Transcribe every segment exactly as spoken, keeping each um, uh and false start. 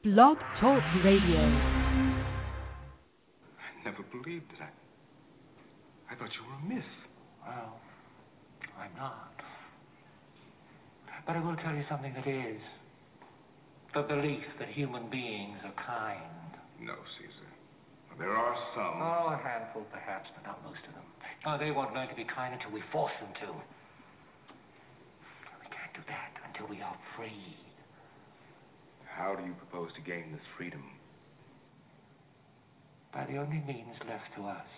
Blog Talk Radio. I never believed it. I, I thought you were a myth. Well, I'm not. But I will tell you something that is. The belief that human beings are kind. No, Caesar. There are some. Oh, a handful perhaps, but not most of them. Oh, they won't learn to be kind until we force them to. We can't do that until we are free. How do you propose to gain this freedom? By the only means left to us.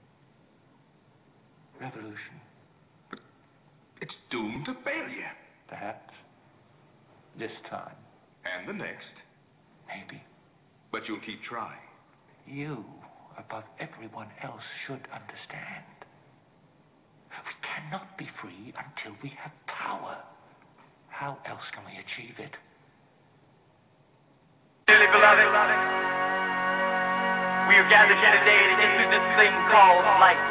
Revolution. But it's doomed to failure. Perhaps. This time. And the next. Maybe. But you'll keep trying. You, above everyone else, should understand. We cannot be free until we have power. How else can we achieve it? Dearly beloved, we are gathered here today to get through this thing called life.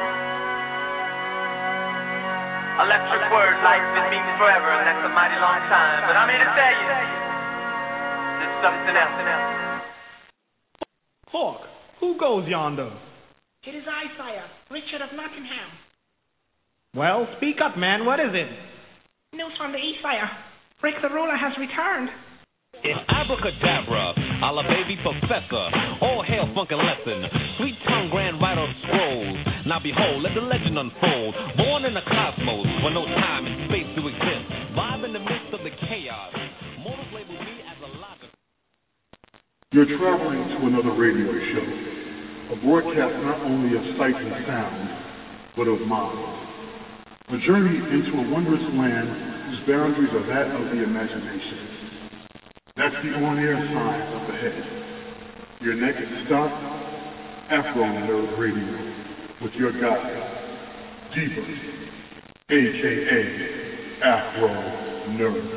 Electric word, life, it means forever, and that's a mighty long time. But I'm here to tell you, there's something else. Hawk, who goes yonder? It is I, sire, Richard of Nottingham. Well, speak up, man. What is it? News from the east, sire. Rick the ruler has returned. It's abracadabra, a la baby professor. All hail funkin' lesson. Sweet tongue grand writer of scrolls. Now behold, let the legend unfold. Born in the cosmos, where no time and space do exist. Vibe in the midst of the chaos. Mortals label me as a locker. You're traveling to another radio show. A broadcast not only of sight and sound, but of mind. A journey into a wondrous land whose boundaries are that of the imagination. That's the on-air sign up ahead. Your next stop, Afro Nerd Radio, with your guide, Diva, a k a. Afro Nerd.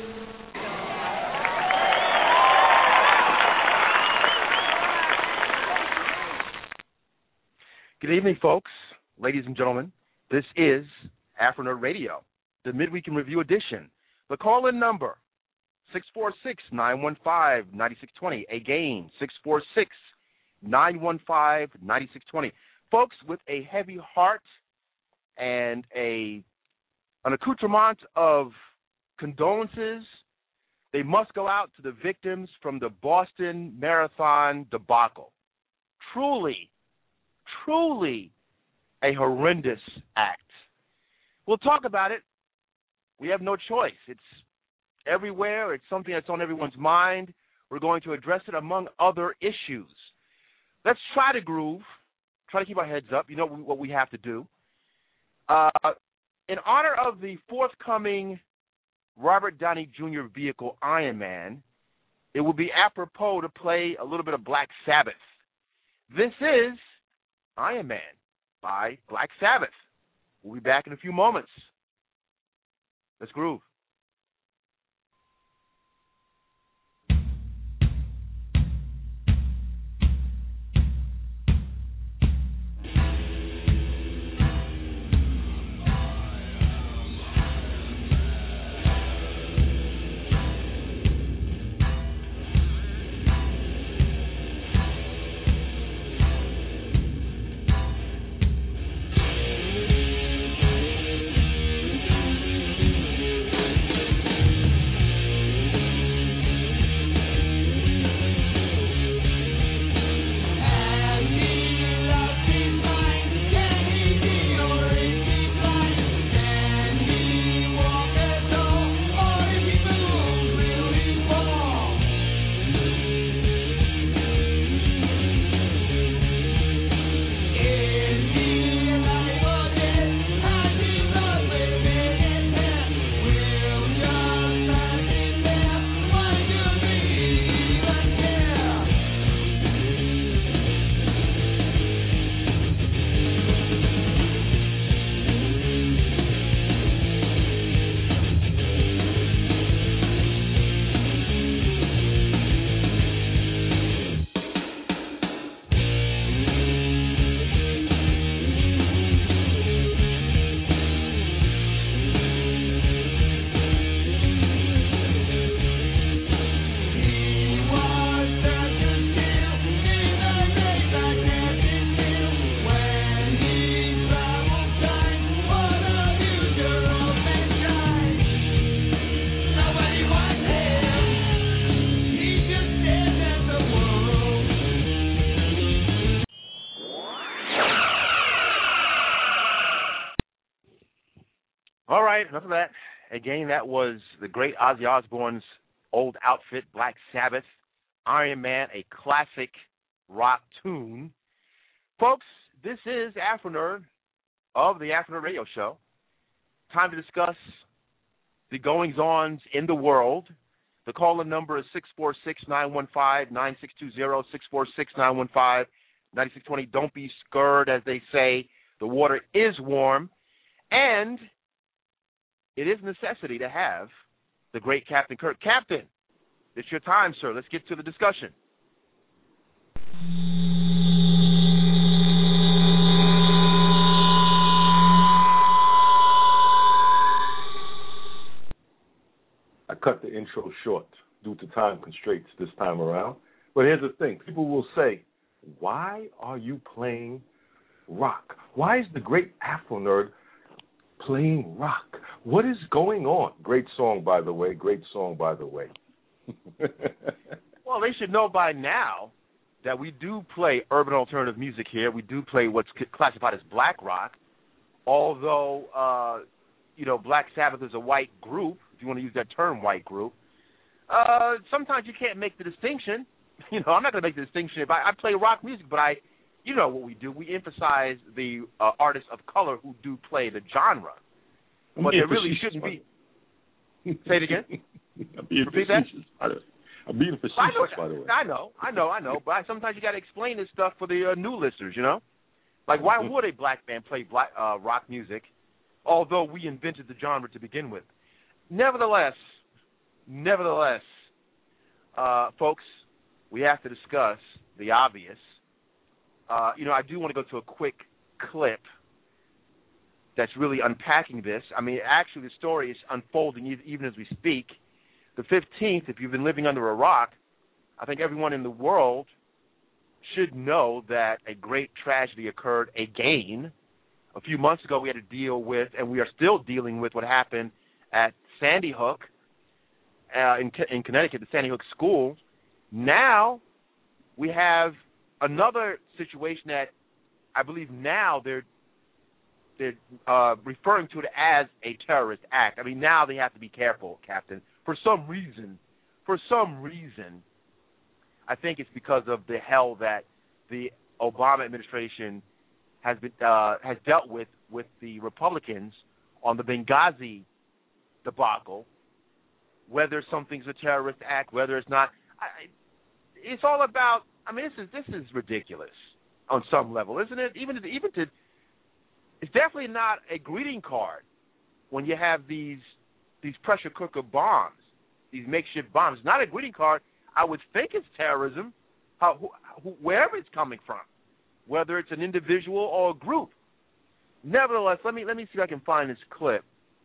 Good evening, folks, ladies and gentlemen. This is Afro Nerd Radio, the Midweek in Review edition. The call-in number, six four six, nine one five, nine six two zero. Again, six four six, nine one five, nine six two zero. Folks, with a heavy heart and a an accoutrement of condolences, they must go out to the victims from the Boston Marathon debacle. Truly, truly a horrendous act. We'll talk about it. We have no choice. It's everywhere. It's something that's on everyone's mind. We're going to address it among other issues. Let's try to groove, try to keep our heads up. You know what we have to do. Uh, in honor of the forthcoming Robert Downey Junior vehicle, Iron Man, it would be apropos to play a little bit of Black Sabbath. This is Iron Man by Black Sabbath. We'll be back in a few moments. Let's groove. Thank enough of that. Again, that was the great Ozzy Osbourne's old outfit, Black Sabbath, Iron Man, a classic rock tune. Folks, this is Afro Nerd of the Afro Nerd Radio Show. Time to discuss the goings-ons in the world. The call-in number is six four six, nine one five, nine six two zero, six four six, nine one five, nine six two zero. Don't be scared, as they say. The water is warm. And it is a necessity to have the great Captain Kirk. Captain, it's your time, sir. Let's get to the discussion. I cut the intro short due to time constraints this time around. But here's the thing. People will say, why are you playing rock? Why is the great Afro Nerd playing rock? What is going on? Great song, by the way. Great song, by the way. Well, they should know by now that we do play urban alternative music here. We do play what's classified as black rock, although, uh, you know, Black Sabbath is a white group, if you want to use that term, white group. Uh, sometimes you can't make the distinction. You know, I'm not going to make the distinction. If I, I play rock music, but I, you know what we do. We emphasize the uh, artists of color who do play the genre. But there really shouldn't be. Say it again. I'm being Repeat facetious. that? I'm being facetious, I know, by the way. I know, I know, I know. But I, sometimes you got to explain this stuff for the uh, new listeners, you know? Like, why would a black man play black uh, rock music, although we invented the genre to begin with? Nevertheless, nevertheless, uh, folks, we have to discuss the obvious. Uh, you know, I do want to go to a quick clip that's really unpacking this. I mean, actually, the story is unfolding even as we speak. The fifteenth, if you've been living under a rock, I think everyone in the world should know that a great tragedy occurred again. A few months ago, we had to deal with, and we are still dealing with, what happened at Sandy Hook uh, in, in Connecticut, the Sandy Hook School. Now we have another situation that I believe now they're they're uh, referring to it as a terrorist act. I mean, now they have to be careful, Captain. For some reason, for some reason, I think it's because of the hell that the Obama administration has been uh, has dealt with with the Republicans on the Benghazi debacle. Whether something's a terrorist act, whether it's not, I, it's all about. I mean, this is this is ridiculous on some level, isn't it? Even to, even to, it's definitely not a greeting card when you have these these pressure cooker bombs, these makeshift bombs. It's not a greeting card. I would think it's terrorism, how, who, wherever it's coming from, whether it's an individual or a group. Nevertheless, let me let me see if I can find this clip.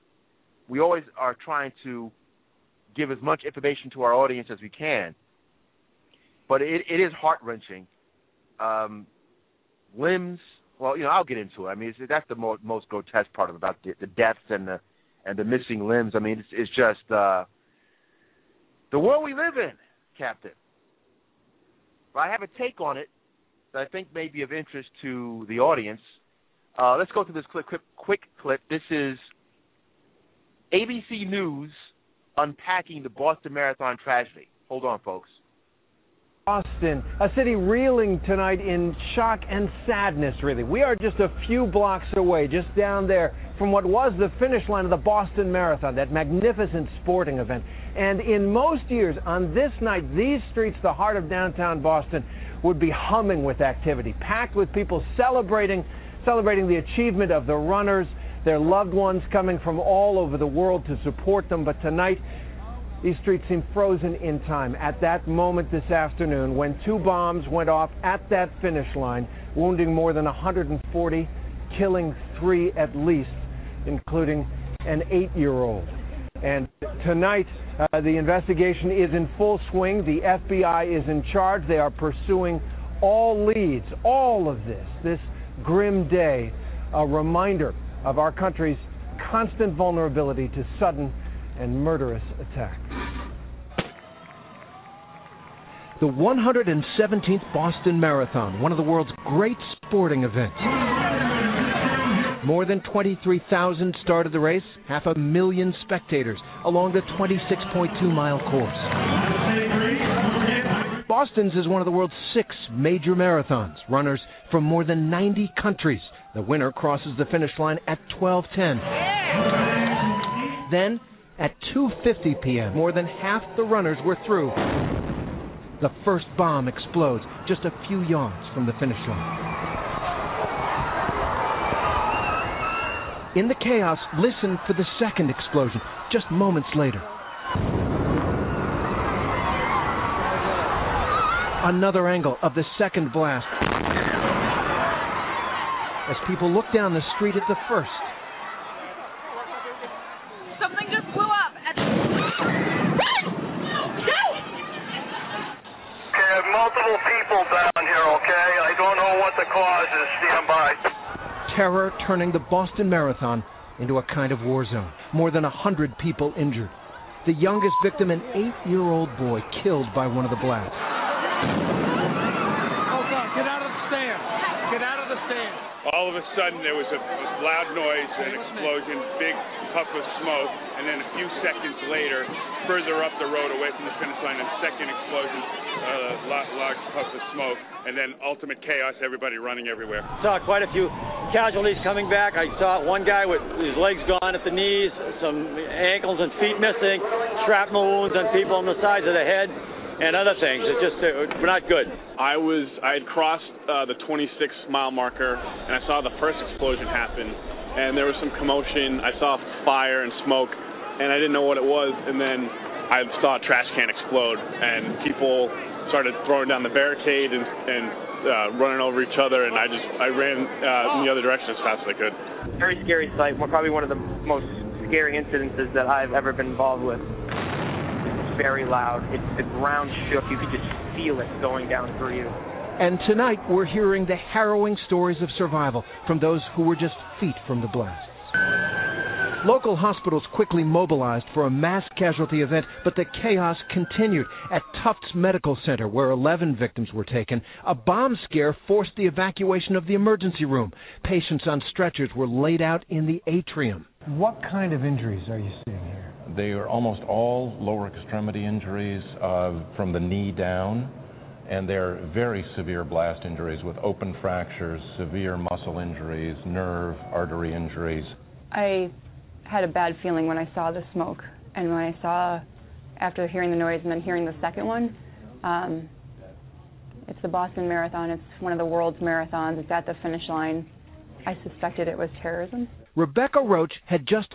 We always are trying to give as much information to our audience as we can, but it, it is heart-wrenching. Um, limbs, well, you know, I'll get into it. I mean, it's, that's the mo- most grotesque part of about the, the deaths and the and the missing limbs. I mean, it's, it's just uh, the world we live in, Captain. But I have a take on it that I think may be of interest to the audience. Uh, let's go through this quick, quick, quick clip. This is A B C News unpacking the Boston Marathon tragedy. Hold on, folks. Boston, a city reeling tonight in shock and sadness, really. We are just a few blocks away, just down there from what was the finish line of the Boston Marathon, that magnificent sporting event. And in most years, on this night, these streets, the heart of downtown Boston, would be humming with activity, packed with people celebrating, celebrating the achievement of the runners, their loved ones coming from all over the world to support them. But tonight, these streets seem frozen in time. At that moment this afternoon, when two bombs went off at that finish line, wounding more than one hundred forty, killing three at least, including an eight-year-old. And tonight, uh, the investigation is in full swing. The F B I is in charge. They are pursuing all leads, all of this, this grim day, a reminder of our country's constant vulnerability to sudden and murderous attacks. The one hundred seventeenth Boston Marathon, one of the world's great sporting events. More than twenty-three thousand started the race, half a million spectators along the twenty-six point two mile course. Boston's is one of the world's six major marathons. Runners from more than ninety countries. The winner crosses the finish line at twelve ten. Then, at two fifty p.m., more than half the runners were through. The first bomb explodes just a few yards from the finish line. In the chaos, listen for the second explosion, just moments later. Another angle of the second blast as people look down the street at the first. Something just blew up. At... Run! Go! Okay, I have multiple people down here, okay? I don't know what the cause is. Stand by. Terror turning the Boston Marathon into a kind of war zone. More than a hundred people injured. The youngest victim, an eight-year-old boy killed by one of the blasts. Hold on, get out of the stand. Get out of the stand. All of a sudden, there was a loud noise, an explosion, big puff of smoke, and then a few seconds later, further up the road away from the finish line, a second explosion, a uh, large puff of smoke, and then ultimate chaos, everybody running everywhere. Saw quite a few casualties coming back. I saw one guy with his legs gone at the knees, some ankles and feet missing, shrapnel wounds on people on the sides of the head, and other things. It just uh, were not good. I was I had crossed uh, the twenty-six mile marker, and I saw the first explosion happen, and there was some commotion. I saw fire and smoke, and I didn't know what it was, and then I saw a trash can explode, and people started throwing down the barricade and, and uh, running over each other, and I just I ran uh, in the other direction as fast as I could. Very scary sight. Probably one of the most scary incidences that I've ever been involved with. Very loud. It, the ground shook. You could just feel it going down through you. And tonight we're hearing the harrowing stories of survival from those who were just feet from the blasts. Local hospitals quickly mobilized for a mass casualty event, but the chaos continued. At Tufts Medical Center, where eleven victims were taken, a bomb scare forced the evacuation of the emergency room. Patients on stretchers were laid out in the atrium. What kind of injuries are you seeing here? They are almost all lower extremity injuries uh, from the knee down, and they're very severe blast injuries with open fractures, severe muscle injuries, nerve, artery injuries. I had a bad feeling when I saw the smoke, and when I saw, after hearing the noise and then hearing the second one, um, it's the Boston Marathon. It's one of the world's marathons. It's at the finish line. I suspected it was terrorism. Rebecca Roach had just...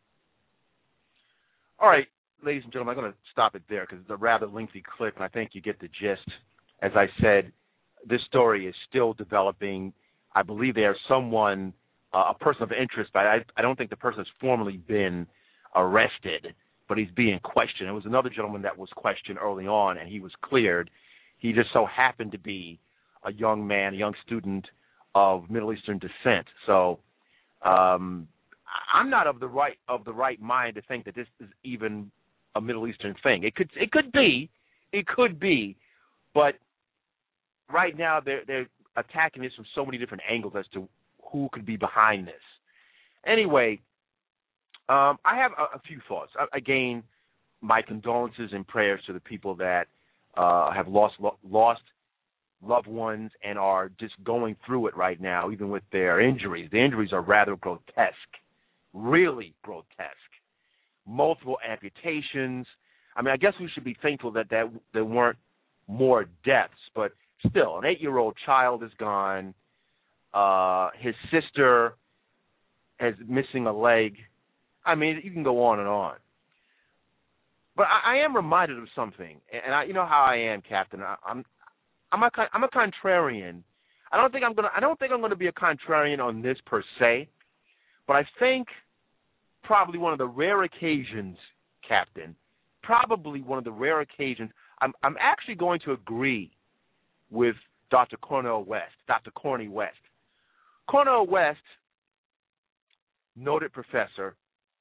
All right, ladies and gentlemen, I'm going to stop it there because it's a rather lengthy clip, and I think you get the gist. As I said, this story is still developing. I believe there's someone, uh, a person of interest, but I, I don't think the person has formally been arrested, but he's being questioned. There was another gentleman that was questioned early on, and he was cleared. He just so happened to be a young man, a young student of Middle Eastern descent. So um, I'm not of the right of the right mind to think that this is even a Middle Eastern thing. It could it could be, it could be, but right now they're they're attacking this from so many different angles as to who could be behind this. Anyway, um, I have a, a few thoughts. Again, my condolences and prayers to the people that uh, have lost lo- lost loved ones and are just going through it right now, even with their injuries. The injuries are rather grotesque, really grotesque. Multiple amputations. I mean, I guess we should be thankful that, that there weren't more deaths, but still, an eight-year-old child is gone. Uh, his sister is missing a leg. I mean, you can go on and on. But I, I am reminded of something, and I, you know how I am, Captain. I, I'm, I'm a, I'm a contrarian. I don't think I'm gonna. I don't think I'm gonna be a contrarian on this per se, but I think probably one of the rare occasions, Captain, probably one of the rare occasions, I'm, I'm actually going to agree with Doctor Cornel West, Doctor Corny West. Cornel West, noted professor,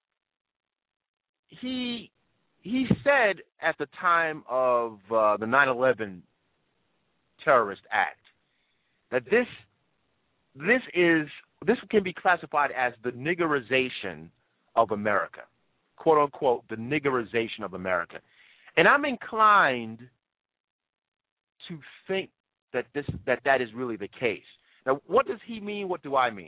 he he said at the time of uh, the nine eleven terrorist act that this this is this can be classified as the niggerization of America, quote unquote, the niggerization of America. And I'm inclined to think that this that that is really the case. Now, what does he mean? What do I mean?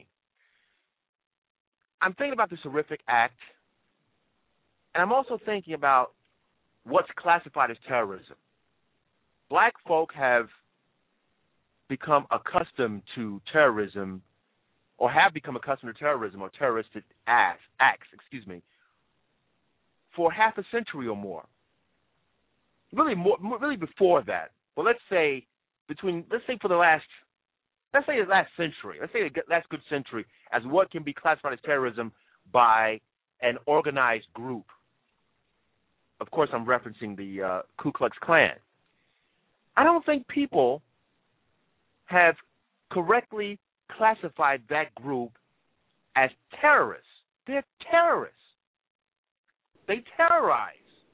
I'm thinking about this horrific act, and I'm also thinking about what's classified as terrorism. Black folk have become accustomed to terrorism, or have become accustomed to terrorism or terroristic acts, acts, excuse me, for half a century or more. Really, more, really before that. Well, let's say between, let's say for the last, let's say the last century, let's say the last good century, as what can be classified as terrorism by an organized group. Of course, I'm referencing the uh, Ku Klux Klan. I don't think people have correctly classified that group as terrorists. They're terrorists. They terrorize.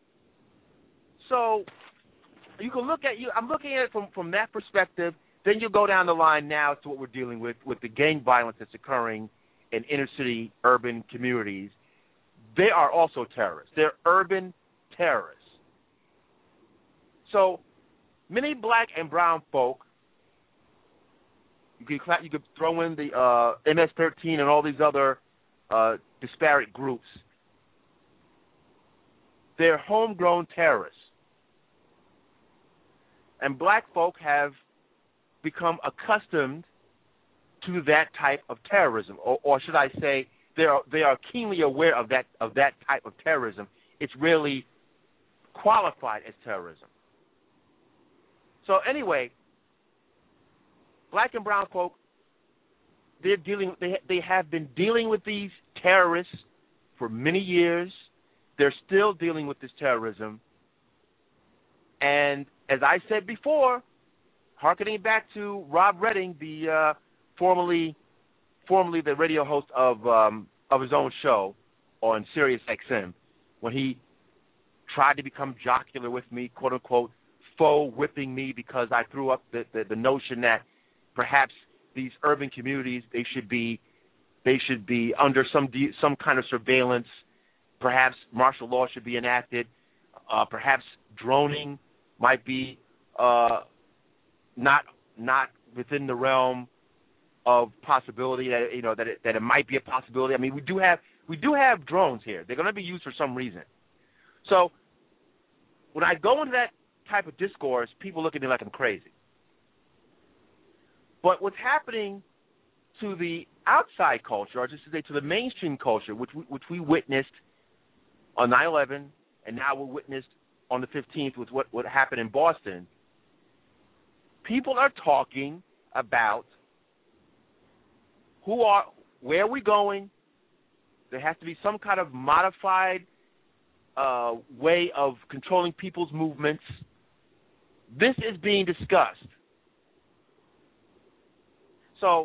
So you can look at you. I'm looking at it from, from that perspective. Then you go down the line now to what we're dealing with, with the gang violence that's occurring in inner city urban communities. They are also terrorists. They're urban terrorists. So many black and brown folk, you could, you could throw in the uh, M S thirteen and all these other uh, disparate groups. They're homegrown terrorists. And black folk have become accustomed to that type of terrorism, or, or should I say, they are they are keenly aware of that of that type of terrorism. It's really qualified as terrorism. So anyway, black and brown folk, they're dealing they they have been dealing with these terrorists for many years. They're still dealing with this terrorism. And as I said before, hearkening back to Rob Redding, the uh, formerly formerly the radio host of um, of his own show on Sirius X M, when he tried to become jocular with me, quote unquote, faux whipping me because I threw up the, the, the notion that perhaps these urban communities they should be they should be under some de- some kind of surveillance. Perhaps martial law should be enacted. Uh, perhaps droning might be uh, not not within the realm of possibility that you know that it, that it might be a possibility. I mean, we do have we do have drones here. They're going to be used for some reason. So when I go into that type of discourse, people look at me like I'm crazy. But what's happening to the outside culture, or just to say to the mainstream culture, which we, which we witnessed on nine eleven, and now we're witnessed on the fifteenth with what, what happened in Boston, people are talking about who are, where are we going? There has to be some kind of modified uh, way of controlling people's movements. This is being discussed. So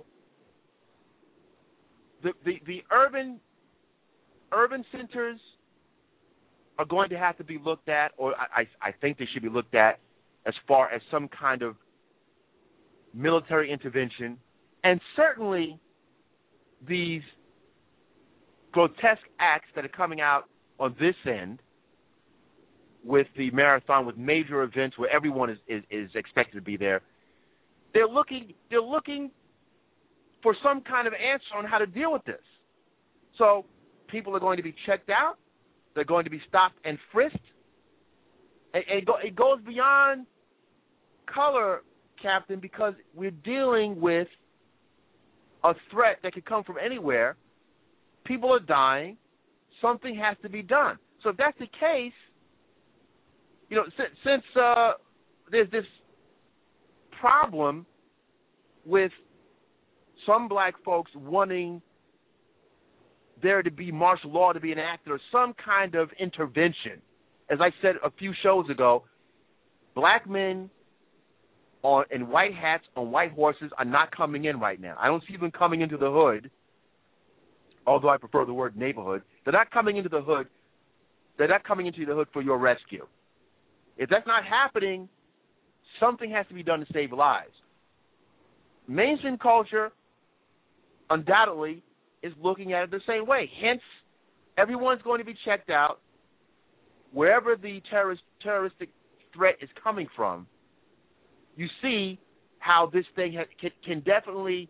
the the, the urban urban centers are going to have to be looked at, or I, I think they should be looked at as far as some kind of military intervention. And certainly these grotesque acts that are coming out on this end with the marathon, with major events where everyone is, is, is expected to be there, they're looking they're looking for some kind of answer on how to deal with this. So people are going to be checked out. They're going to be stopped and frisked. And, and go, it goes beyond color, Captain, because we're dealing with a threat that could come from anywhere. People are dying. Something has to be done. So if that's the case, you know, since, since uh, there's this problem with some black folks wanting there to be martial law to be enacted or some kind of intervention. As I said a few shows ago, black men on, in white hats on white horses are not coming in right now. I don't see them coming into the hood, although I prefer the word neighborhood. They're not coming into the hood. They're not coming into the hood for your rescue. If that's not happening, something has to be done to save lives. Mainstream culture undoubtedly is looking at it the same way. Hence, everyone's going to be checked out wherever the terrorist terroristic threat is coming from. You see how this thing ha- can, can definitely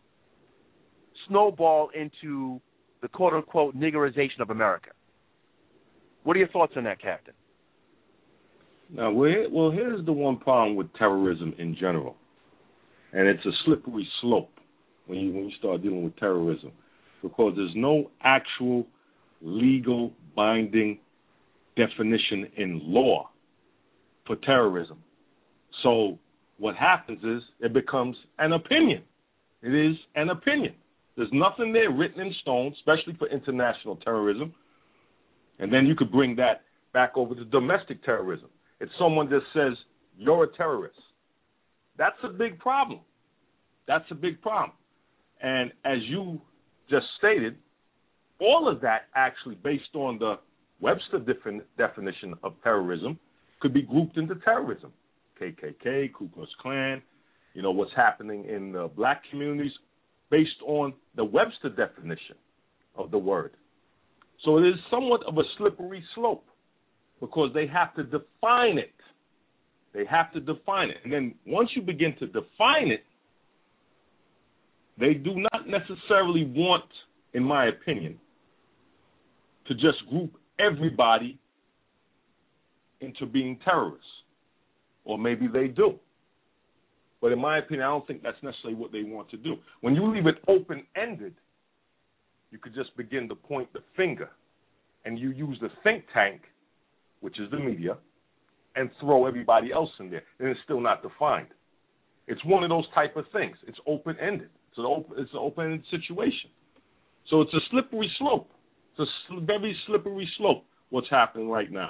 snowball into the quote-unquote niggerization of America. What are your thoughts on that, Captain? Now, we're, well, here's the one problem with terrorism in general, and it's a slippery slope when you when you start dealing with terrorism, because there's no actual legal binding definition in law for terrorism. So what happens is it becomes an opinion. It is an opinion. There's nothing there written in stone, especially for international terrorism. And then you could bring that back over to domestic terrorism. If someone just says, you're a terrorist, that's a big problem. That's a big problem. And as you just stated, all of that actually, based on the Webster defin- definition of terrorism, could be grouped into terrorism. K K K, Ku Klux Klan, you know, what's happening in the black communities based on the Webster definition of the word. So it is somewhat of a slippery slope because they have to define it. They have to define it. And then once you begin to define it, they do not necessarily want, in my opinion, to just group everybody into being terrorists. Or maybe they do. But in my opinion, I don't think that's necessarily what they want to do. When you leave it open-ended, you could just begin to point the finger, and you use the think tank, which is the media, and throw everybody else in there, and it's still not defined. It's one of those type of things. It's open-ended. It's an open, it's an open-ended situation. So it's a slippery slope. It's a sl- very slippery slope, what's happening right now.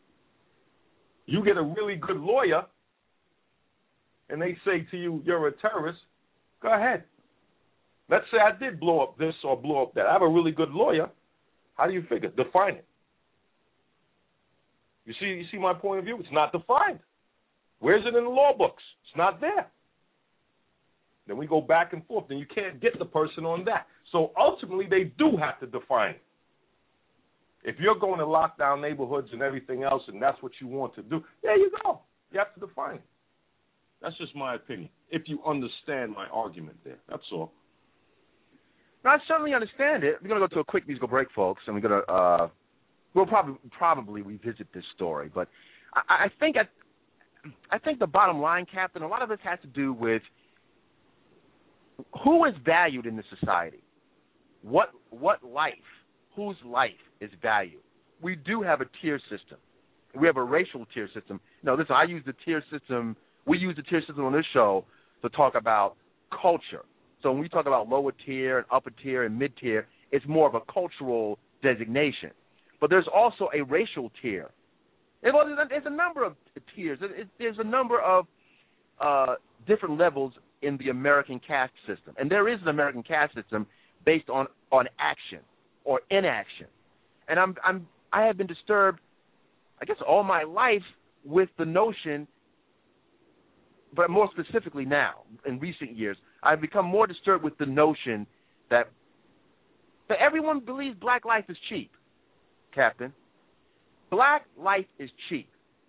You get a really good lawyer, and they say to you, you're a terrorist, go ahead. Let's say I did blow up this or blow up that. I have a really good lawyer. How do you figure? Define it. You see, you see my point of view? It's not defined. Where's it in the law books? It's not there. Then we go back and forth, and you can't get the person on that. So ultimately, they do have to define it. If you're going to lock down neighborhoods and everything else, and that's what you want to do, there you go. You have to define it. That's just my opinion. If you understand my argument there, that's all. No, I certainly understand it. We're going to go to a quick musical break, folks, and we're going to uh, we'll probably probably revisit this story. But I, I think I, I think the bottom line, Captain, a lot of this has to do with who is valued in the society. What what life, whose life is valued? We do have a tier system. We have a racial tier system. No, listen, I use the tier system. We use the tier system on this show to talk about culture. So when we talk about lower tier and upper tier and mid tier, it's more of a cultural designation. But there's also a racial tier. There's a number of tiers. There's a number of uh, different levels in the American caste system. And there is an American caste system based on, on action or inaction. And I'm I'm I have been disturbed, I guess, all my life with the notion, but more specifically now, in recent years, I've become more disturbed with the notion that that everyone believes black life is cheap, Captain. Black life is cheap.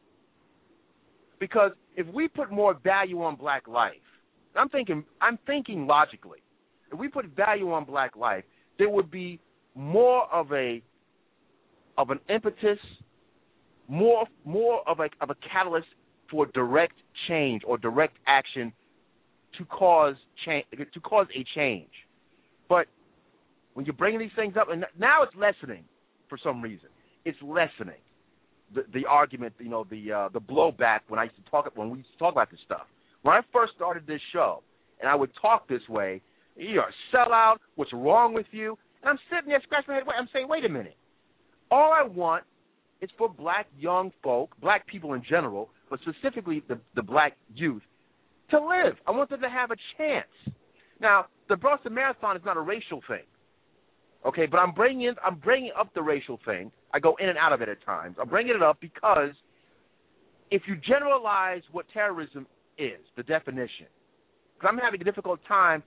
Because if we put more value on black life, I'm thinking I'm thinking logically, if we put value on black life, there would be more of a of an impetus, more more of a of a catalyst for direct change or direct action to cause change to cause a change. But when you're bringing these things up, and now it's lessening for some reason. It's lessening the the argument, you know, the uh, the blowback when I used to talk when we used to talk about this stuff. When I first started this show, and I would talk this way, you're a sellout. What's wrong with you? And I'm sitting there scratching my head. I'm saying, wait a minute. All I want is for black young folk, black people in general, but specifically the, the black youth, to live. I want them to have a chance. Now, the Boston Marathon is not a racial thing, okay? But I'm bringing I'm bringing up the racial thing. I go in and out of it at times. I'm bringing it up because if you generalize what terrorism is, the definition, because I'm having a difficult time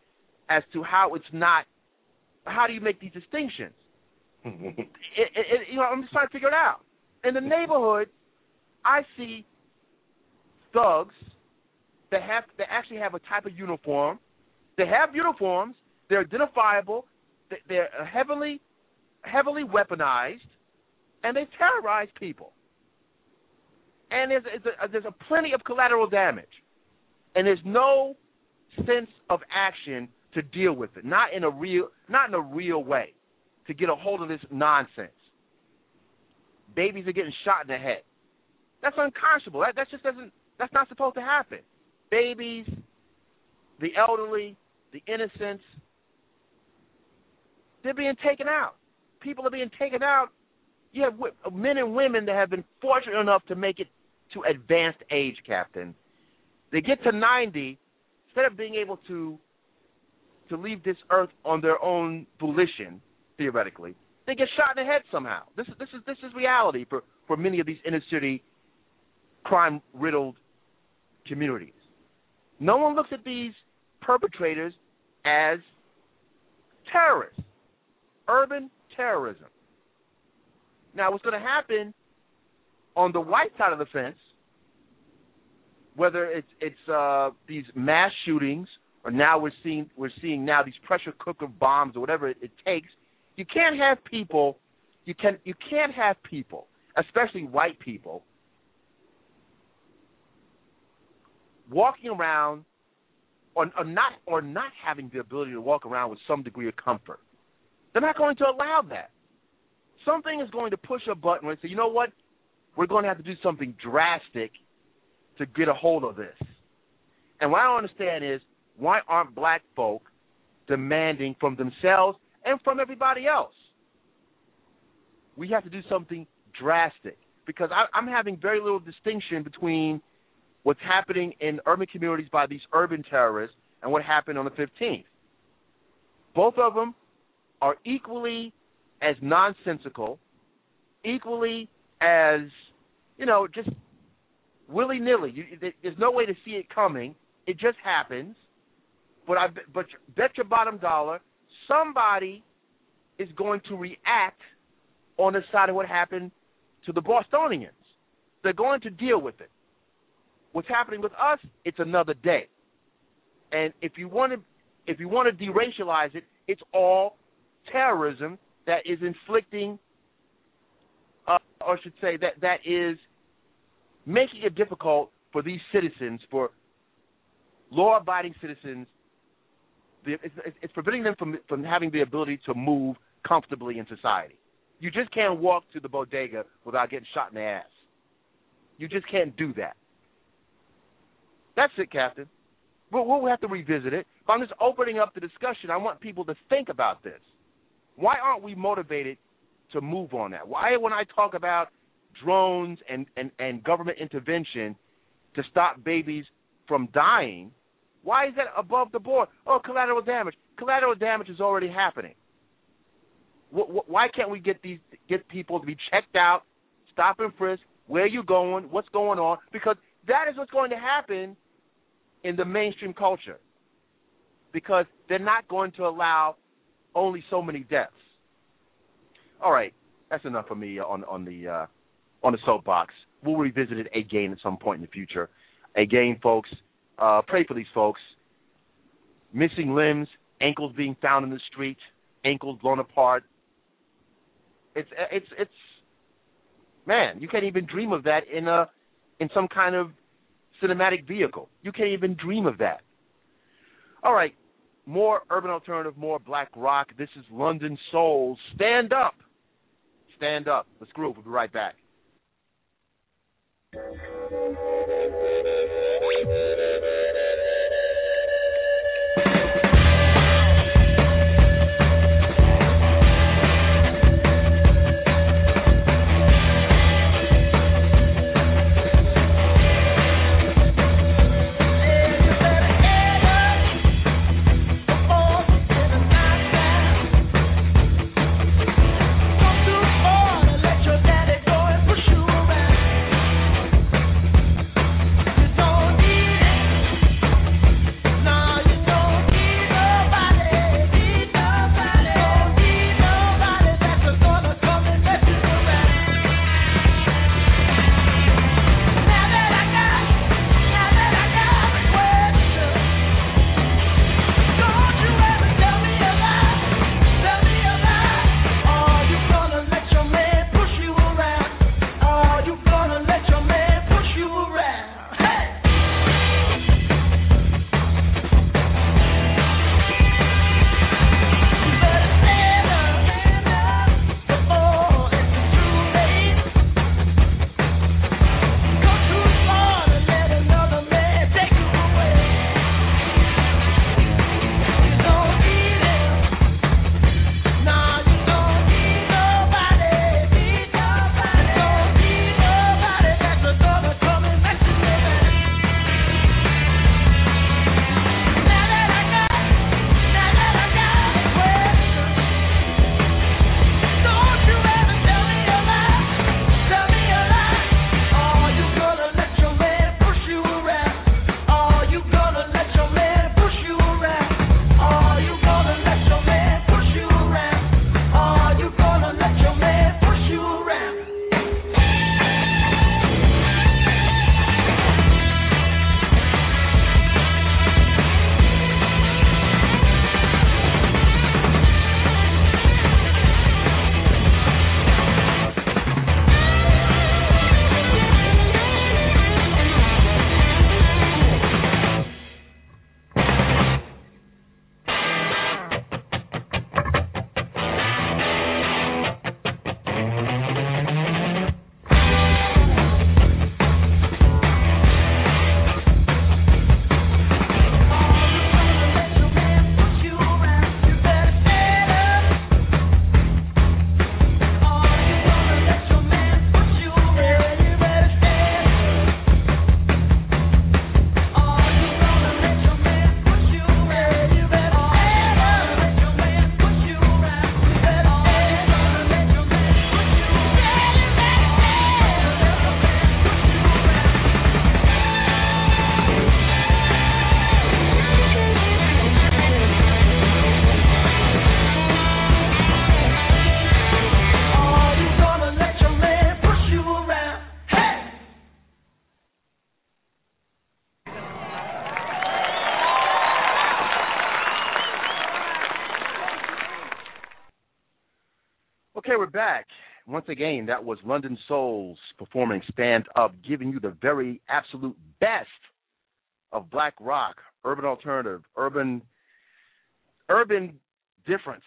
as to how it's not. How do you make these distinctions? it, it, it, you know, I'm just trying to figure it out. In the neighborhood, I see thugs that have that actually have a type of uniform. They have uniforms. They're identifiable. They're heavily, heavily weaponized, and they terrorize people. And there's, there's, a, there's a plenty of collateral damage, and there's no sense of action to deal with it. Not in a real, not in a real way, to get a hold of this nonsense. Babies are getting shot in the head. That's unconscionable. That, that just doesn't. That's not supposed to happen. Babies, the elderly, the innocents, they're being taken out. People are being taken out. You have men and women that have been fortunate enough to make it to advanced age, Captain. They get to ninety, instead of being able to to leave this earth on their own volition, theoretically, they get shot in the head somehow. This is this is this is reality for, for many of these inner city crime riddled communities. No one looks at these perpetrators as terrorists, urban terrorism. Now, what's going to happen on the white side of the fence, whether it's it's uh, these mass shootings, or now we're seeing we're seeing now these pressure cooker bombs or whatever it, it takes, you can't have people, you can you can't have people, especially white people, walking around or, or not or not having the ability to walk around with some degree of comfort. They're not going to allow that. Something is going to push a button and say, you know what, we're going to have to do something drastic to get a hold of this. And what I don't understand is, why aren't black folk demanding from themselves and from everybody else? We have to do something drastic, because I, I'm having very little distinction between what's happening in urban communities by these urban terrorists and what happened on the fifteenth. Both of them are equally as nonsensical, equally as, you know, just willy-nilly. You, there's no way to see it coming. It just happens. But I but bet your bottom dollar somebody is going to react on the side of what happened to the Bostonians. They're going to deal with it. What's happening with us, it's another day. And if you want to if you want to deracialize it, it's all terrorism that is inflicting, uh, or I should say, that, that is making it difficult for these citizens, for law-abiding citizens. It's, it's preventing them from, from having the ability to move comfortably in society. You just can't walk to the bodega without getting shot in the ass. You just can't do that. That's it, Captain. We'll, we'll have to revisit it. But I'm just opening up the discussion. I want people to think about this. Why aren't we motivated to move on that? Why, when I talk about drones and, and, and government intervention to stop babies from dying, why is that above the board? Oh, collateral damage. Collateral damage is already happening. Why can't we get these get people to be checked out, stop and frisk, where are you going, what's going on? Because that is what's going to happen in the mainstream culture, because they're not going to allow only so many deaths. All right, that's enough for me on on the uh, on the soapbox. We'll revisit it again at some point in the future. Again, folks, uh, pray for these folks. Missing limbs, ankles being found in the street, ankles blown apart. It's it's it's man, you can't even dream of that in a in some kind of cinematic vehicle. You can't even dream of that. All right. More urban alternative, more black rock. This is London Soul. Stand up. Stand up. Let's groove. We'll be right back. Don't need back. Once again, that was London Souls performing Stand Up, giving you the very absolute best of black rock, urban alternative, urban urban difference.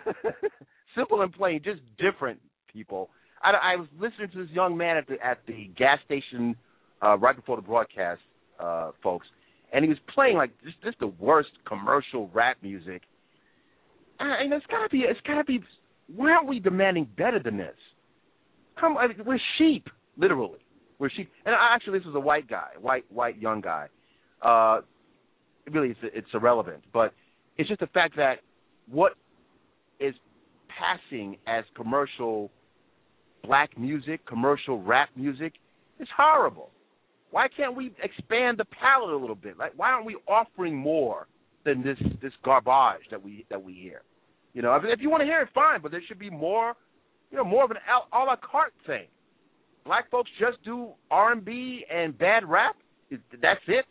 Simple and plain, just different, people. I, I was listening to this young man at the at the gas station uh, right before the broadcast, uh, folks, and he was playing like just, just the worst commercial rap music. And it's gotta be, it's gotta be. Why aren't we demanding better than this? Come, I mean, we're sheep, literally. We're sheep. And actually, this was a white guy, white, white young guy. Uh, really, it's it's irrelevant, but it's just the fact that what is passing as commercial black music, commercial rap music, is horrible. Why can't we expand the palette a little bit? Like, why aren't we offering more than this this garbage that we that we hear? You know, if, if you want to hear it, fine, but there should be more, you know, more of an a la carte thing. Black folks just do R and B and bad rap. Is, that's it.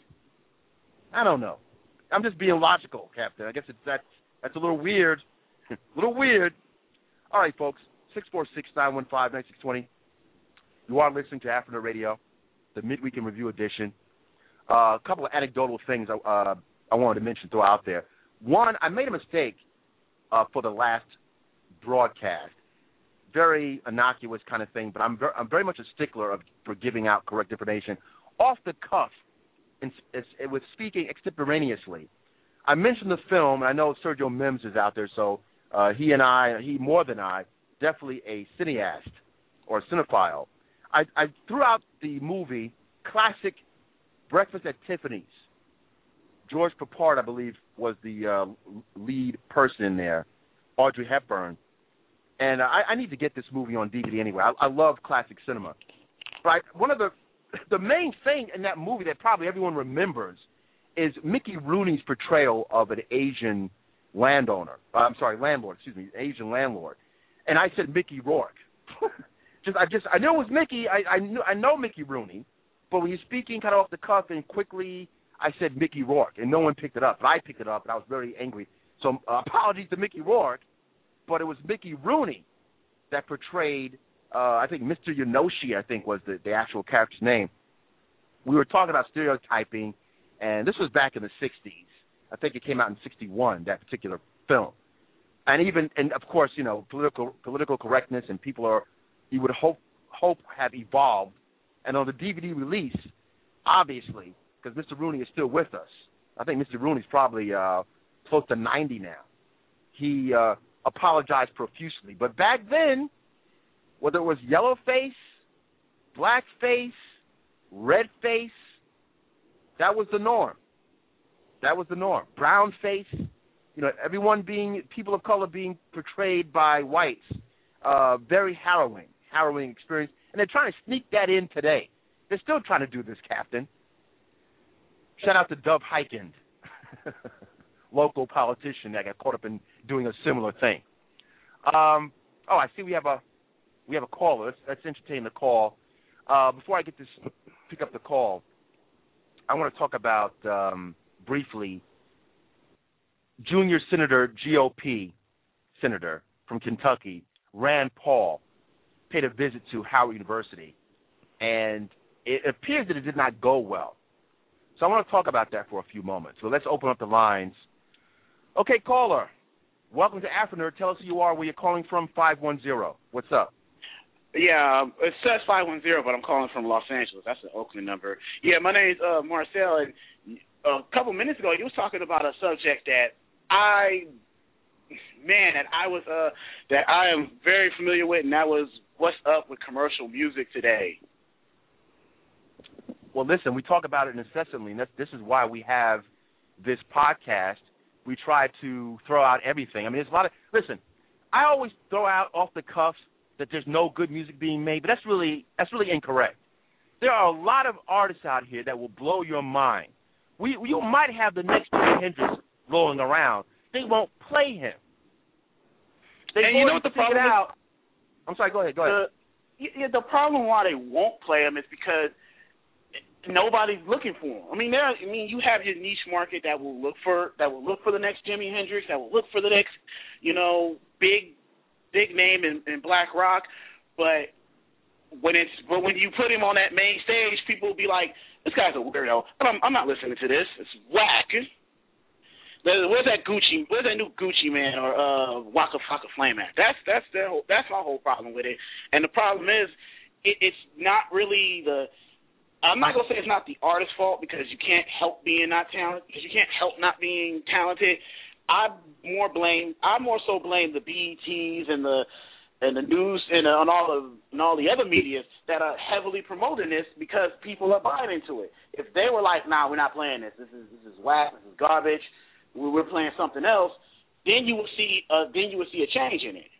I don't know. I'm just being logical, Captain. I guess it's that's that's a little weird, a little weird. All right, folks. six four six, nine one five, nine six two zero. You are listening to Afternoon Radio, the Midweek in Review edition. Uh, a couple of anecdotal things I, uh, I wanted to mention, throw out there. One, I made a mistake uh, for the last broadcast. Very innocuous kind of thing, but I'm very, I'm very much a stickler of, for giving out correct information. Off the cuff, and, and with speaking extemporaneously, I mentioned the film, and I know Sergio Mims is out there, so uh, he and I, he more than I, definitely a cineast or a cinephile. I, I threw out the movie classic Breakfast at Tiffany's. George Papard, I believe, was the uh, lead person in there, Audrey Hepburn. And I, I need to get this movie on D V D anyway. I, I love classic cinema. But I, one of the the main thing in that movie that probably everyone remembers is Mickey Rooney's portrayal of an Asian landowner. Uh, I'm sorry, landlord. Excuse me, Asian landlord. And I said Mickey Rourke. just I just I knew it was Mickey. I I, knew, I know Mickey Rooney, but when you're speaking kind of off the cuff and quickly, I said Mickey Rourke, and no one picked it up. But I picked it up, and I was very angry. So uh, apologies to Mickey Rourke. But it was Mickey Rooney that portrayed, uh, I think, Mister Yonoshi, I think, was the, the actual character's name. We were talking about stereotyping, and this was back in the sixties. I think it came out in sixty-one, that particular film. And even, and of course, you know, political political correctness, and people are, you would hope, hope have evolved. And on the D V D release, obviously, because Mister Rooney is still with us. I think Mister Rooney's probably uh, close to ninety now. He... Uh, apologized profusely. But back then, whether it was yellow face, black face, red face, that was the norm. That was the norm. Brown face, you know, everyone being, people of color being portrayed by whites. Uh, very harrowing, harrowing experience. And they're trying to sneak that in today. They're still trying to do this, Captain. Shout out to Dov Hikind. Local politician that got caught up in doing a similar thing. Um, oh, I see we have a we have a caller. Let's, let's entertain the call. Uh, before I get this, pick up the call, I want to talk about um, briefly junior senator, G O P senator from Kentucky, Rand Paul, paid a visit to Howard University, and it appears that it did not go well. So I want to talk about that for a few moments. So let's open up the lines. Okay, caller, welcome to Afternoon. Tell us who you are, where you're calling from, five one zero. What's up? Yeah, it says five one zero, but I'm calling from Los Angeles. That's an Oakland number. Yeah, my name's uh, Marcel, and a couple minutes ago you was talking about a subject that I, man, that I was, uh, that I am very familiar with, and that was what's up with commercial music today. Well, listen, we talk about it incessantly, and this, this is why we have this podcast. We try to throw out everything. I mean, there's a lot of – listen, I always throw out off the cuff that there's no good music being made, but that's really that's really incorrect. There are a lot of artists out here that will blow your mind. We You might have the next Jimi Hendrix rolling around. They won't play him. They and you know what the problem is? Out. I'm sorry, go ahead, go ahead. The, yeah, the problem why they won't play him is because – nobody's looking for him. I mean, there. I mean, you have your niche market that will look for that will look for the next Jimi Hendrix, that will look for the next, you know, big big name in, in black rock, but when it's but when you put him on that main stage, people will be like, "This guy's a weirdo. I'm, I'm not listening to this. It's whack." Where's that Gucci? Where's that new Gucci Man or uh, Waka Flocka Flame at? That's that's the whole, that's my whole problem with it. And the problem is, it, it's not really the. I'm not gonna say it's not the artist's fault because you can't help being not talented. Because you can't help not being talented. I more blame. I more so blame the B E Ts and the and the news and, uh, and all of and all the other media that are heavily promoting this because people are buying into it. If they were like, "Nah, we're not playing this. This is this is whack. This is garbage. We're playing something else," then you will see uh, then you will see a change in it.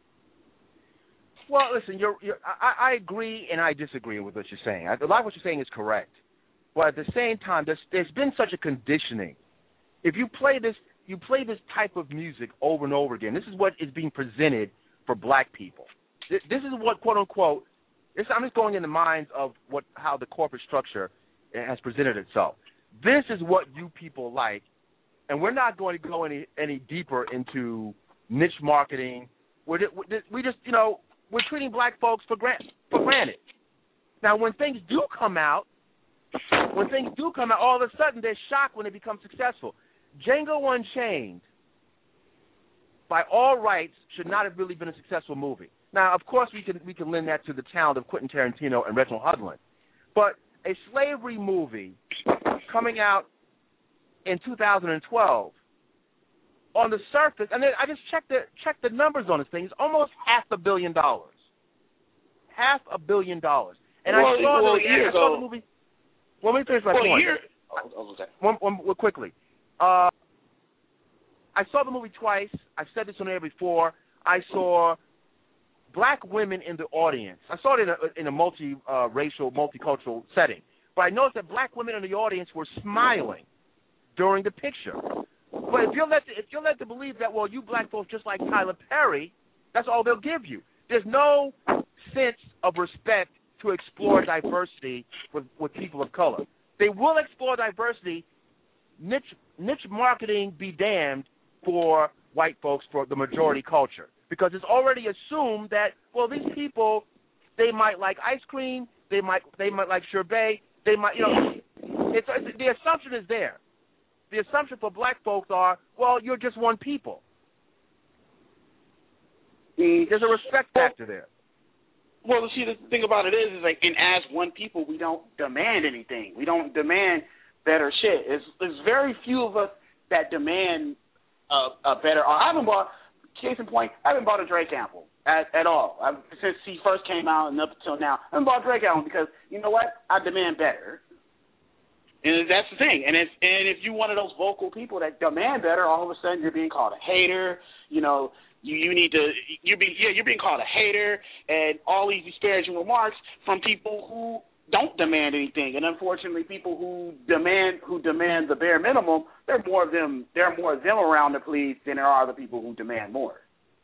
Well, listen, you're, you're, I, I agree and I disagree with what you're saying. A lot of what you're saying is correct, but at the same time, there's, there's been such a conditioning. If you play this, you play this type of music over and over again. This is what is being presented for black people. This, this is what, quote unquote, this, I'm just going in the minds of what how the corporate structure has presented itself. This is what you people like. And we're not going to go any any deeper into niche marketing. We're just, we just, you know, we're treating black folks for grant for granted. Now, when things do come out, when things do come out, all of a sudden they're shocked when they become successful. Django Unchained, by all rights, should not have really been a successful movie. Now, of course, we can we can lend that to the talent of Quentin Tarantino and Reginald Hudlin, but a slavery movie coming out in two thousand twelve, on the surface, and then I just checked the checked the numbers on this thing. It's almost half a billion dollars, half a billion dollars. And well, I saw well, the I saw the movie. Well, let me finish my well, point. Year, oh, okay. One, one, one, quickly. Uh, I saw the movie twice. I've said this on air before. I saw black women in the audience. I saw it in a in a multi-racial, uh, multicultural setting. But I noticed that black women in the audience were smiling during the picture. But if you're led to, if you're led to believe that, well, you black folks just like Tyler Perry, that's all they'll give you. There's no sense of respect to explore diversity with, with people of color. They will explore diversity. Niche, niche marketing be damned for white folks, for the majority culture, because it's already assumed that, well, these people, they might like ice cream, they might they might like sherbet, they might, you know, it's, it's the assumption is there. The assumption for black folks are, well, you're just one people. Mm. There's a respect factor there. Well, see, the thing about it is, is like, and as one people, we don't demand anything. We don't demand better shit. It's, there's very few of us that demand a, a better. I haven't bought, case in point, I haven't bought a Drake album at, at all. I've, since he first came out and up until now, I haven't bought a Drake album because, you know what, I demand better. And that's the thing. And if and if you're one of those vocal people that demand better, all of a sudden you're being called a hater. You know, you, you need to you be yeah you're being called a hater and all these disparaging remarks from people who don't demand anything. And unfortunately, people who demand who demand the bare minimum, there are more of them. There are more of them around to please than there are the people who demand more.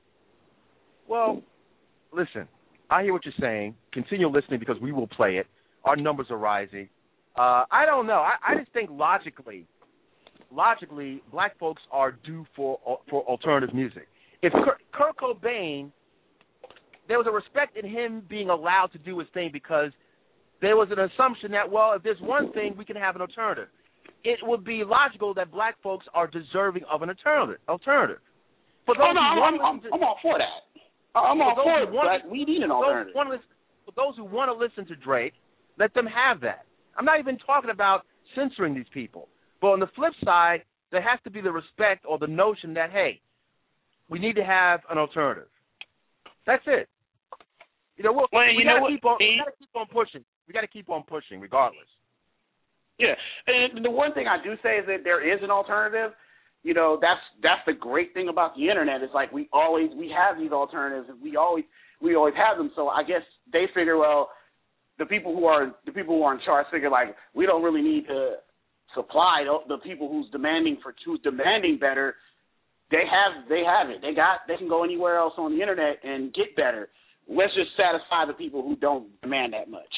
Well, listen, I hear what you're saying. Continue listening because we will play it. Our numbers are rising. Uh, I don't know. I, I just think logically, logically, black folks are due for for alternative music. If Kurt, Kurt Cobain, there was a respect in him being allowed to do his thing because there was an assumption that, well, if there's one thing, we can have an alternative. It would be logical that black folks are deserving of an alternative. Alternative. For those oh, no, who I'm, I'm, to, I'm all for that. I'm all for it, want, but we need an alternative. Those, for those who want to listen to Drake, let them have that. I'm not even talking about censoring these people. But on the flip side, there has to be the respect or the notion that, hey, we need to have an alternative. That's it. You know, we'll, well, we you got know to keep on. We got to keep on pushing. We got to keep on pushing, regardless. Yeah, and the one thing I do say is that there is an alternative. You know, that's that's the great thing about the internet. It's like we always we have these alternatives, and we always we always have them. So I guess they figure, well, the people who are the people who are in charge figure like we don't really need to supply the, the people who's demanding for who's demanding better. They have they have it. They got they can go anywhere else on the internet and get better. Let's just satisfy the people who don't demand that much.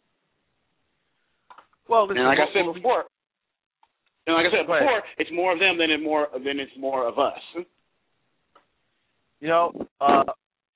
Well, listen, and like I said before, and like I said Go before, ahead. it's more of them than it more than it's more of us. You know, uh,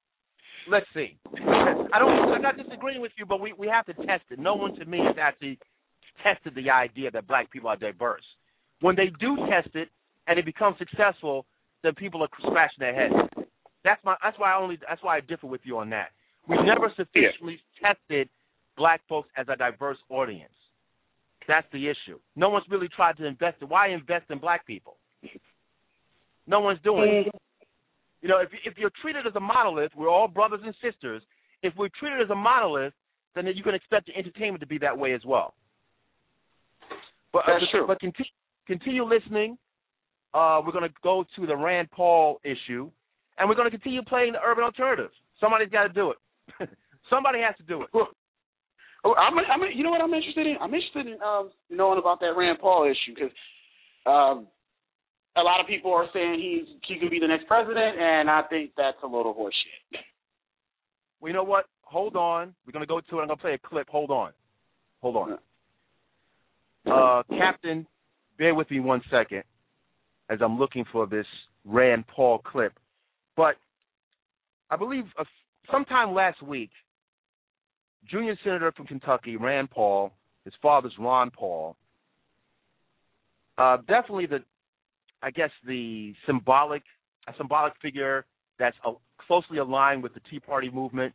let's see. I don't. I'm not disagreeing with you, but we, we have to test it. No one to me has actually tested the idea that black people are diverse. When they do test it and it becomes successful, then people are scratching their heads. That's my. That's why I only. That's why I differ with you on that. We've never sufficiently yeah. tested black folks as a diverse audience. That's the issue. No one's really tried to invest it. Why invest in black people? No one's doing it. You know, if if you're treated as a monolith, we're all brothers and sisters. If we're treated as a monolith, then you can expect the entertainment to be that way as well. But, That's uh, true. But continue, continue listening. Uh, we're going to go to the Rand Paul issue, and we're going to continue playing the urban alternatives. Somebody's got to do it. Somebody has to do it. Oh, I'm, I'm, you know what I'm interested in? I'm interested in um, knowing about that Rand Paul issue because um, a lot of people are saying he's he could be the next president, and I think that's a load of horseshit. Well, you know what? Hold on. We're going to go to it. I'm going to play a clip. Hold on. Hold on. Uh, Captain, bear with me one second as I'm looking for this Rand Paul clip. But I believe uh, sometime last week, Junior Senator from Kentucky, Rand Paul, his father's Ron Paul, uh, definitely the, I guess the symbolic, a symbolic figure that's uh, closely aligned with the Tea Party movement.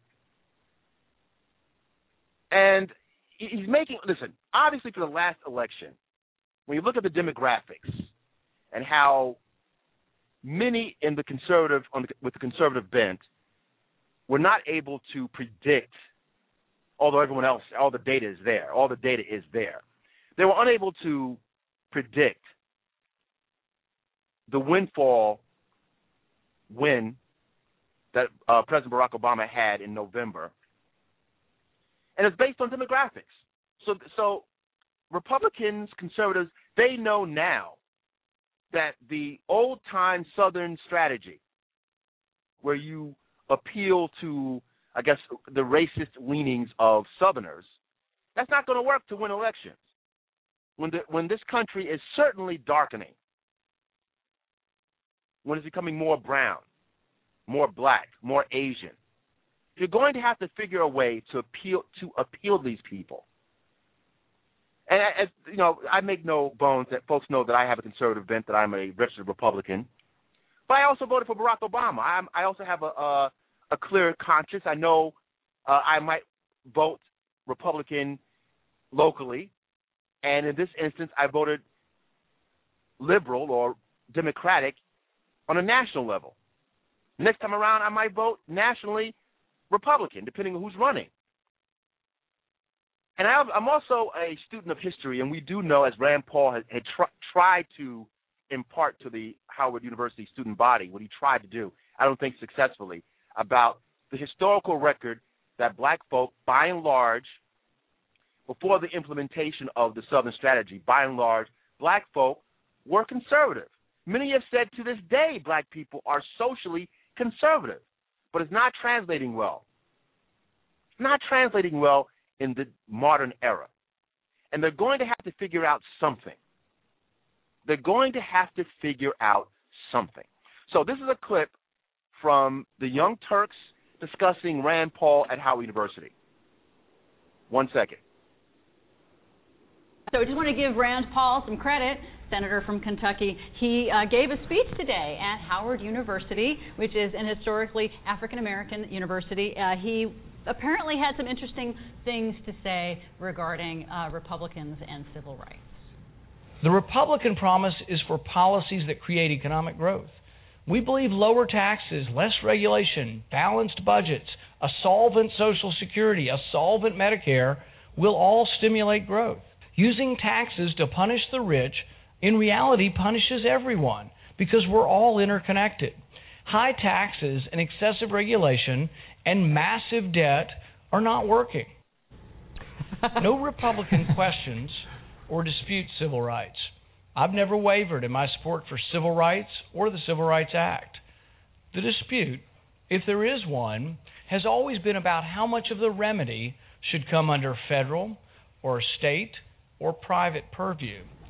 And he's making, listen, obviously for the last election, when you look at the demographics and how many in the conservative, on the, with the conservative bent, were not able to predict, although everyone else, all the data is there, all the data is there. They were unable to predict the windfall win that uh, President Barack Obama had in November. And it's based on demographics. So, so Republicans, conservatives, they know now that the old-time Southern strategy where you appeal to, I guess, the racist leanings of Southerners, that's not going to work to win elections. When the, when this country is certainly darkening, when it's becoming more brown, more black, more Asian, you're going to have to figure a way to appeal to appeal to these people. And as you know, I make no bones that folks know that I have a conservative bent, that I'm a registered Republican. But I also voted for Barack Obama. I'm, I also have a, a, a clear conscience. I know uh, I might vote Republican locally, and in this instance, I voted liberal or Democratic on a national level. Next time around, I might vote nationally Republican, depending on who's running. And I have, I'm also a student of history, and we do know, as Rand Paul had, had tr- tried to impart to the Howard University student body, what he tried to do, I don't think successfully, about the historical record that black folk, by and large, before the implementation of the Southern strategy, by and large, black folk were conservative. Many have said to this day black people are socially conservative, but it's not translating well. It's not translating well in the modern era. And they're going to have to figure out something. They're going to have to figure out something. So this is a clip from the Young Turks discussing Rand Paul at Howard University. One second. So I just want to give Rand Paul some credit, senator from Kentucky. He uh, gave a speech today at Howard University, which is an historically African-American university. Uh, he apparently had some interesting things to say regarding uh, Republicans and civil rights. The Republican promise is for policies that create economic growth. We believe lower taxes, less regulation, balanced budgets, a solvent Social Security, a solvent Medicare will all stimulate growth. Using taxes to punish the rich, in reality, punishes everyone because we're all interconnected. High taxes and excessive regulation and massive debt are not working. No Republican questions or disputes civil rights. I've never wavered in my support for civil rights or the Civil Rights Act. The dispute, if there is one, has always been about how much of the remedy should come under federal or state or private purview.